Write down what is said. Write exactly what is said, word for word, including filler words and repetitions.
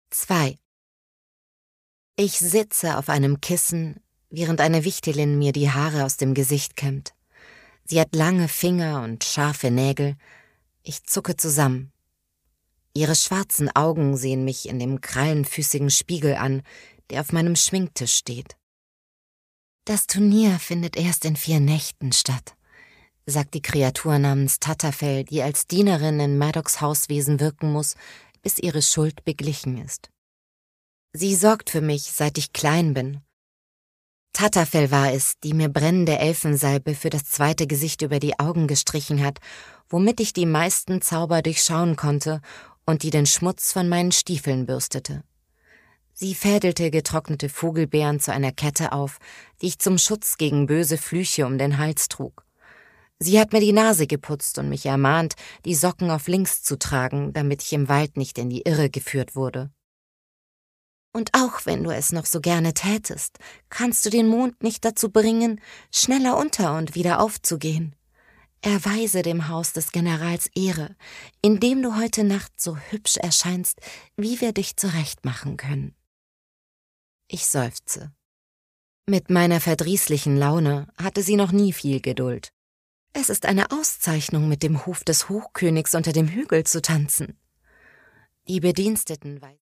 zwei. Ich sitze auf einem Kissen, während eine Wichtelin mir die Haare aus dem Gesicht kämmt. Sie hat lange Finger und scharfe Nägel. Ich zucke zusammen. Ihre schwarzen Augen sehen mich in dem krallenfüßigen Spiegel an, der auf meinem Schminktisch steht. »Das Turnier findet erst in vier Nächten statt«, sagt die Kreatur namens Tatterfell, die als Dienerin in Maddocks Hauswesen wirken muss, bis ihre Schuld beglichen ist. Sie sorgt für mich, seit ich klein bin. Tatterfell war es, die mir brennende Elfensalbe für das zweite Gesicht über die Augen gestrichen hat, womit ich die meisten Zauber durchschauen konnte und die den Schmutz von meinen Stiefeln bürstete. Sie fädelte getrocknete Vogelbeeren zu einer Kette auf, die ich zum Schutz gegen böse Flüche um den Hals trug. Sie hat mir die Nase geputzt und mich ermahnt, die Socken auf links zu tragen, damit ich im Wald nicht in die Irre geführt wurde. Und auch wenn du es noch so gerne tätest, kannst du den Mond nicht dazu bringen, schneller unter und wieder aufzugehen. Erweise dem Haus des Generals Ehre, indem du heute Nacht so hübsch erscheinst, wie wir dich zurechtmachen können. Ich seufze. Mit meiner verdrießlichen Laune hatte sie noch nie viel Geduld. Es ist eine Auszeichnung, mit dem Hof des Hochkönigs unter dem Hügel zu tanzen. Die Bediensteten weisen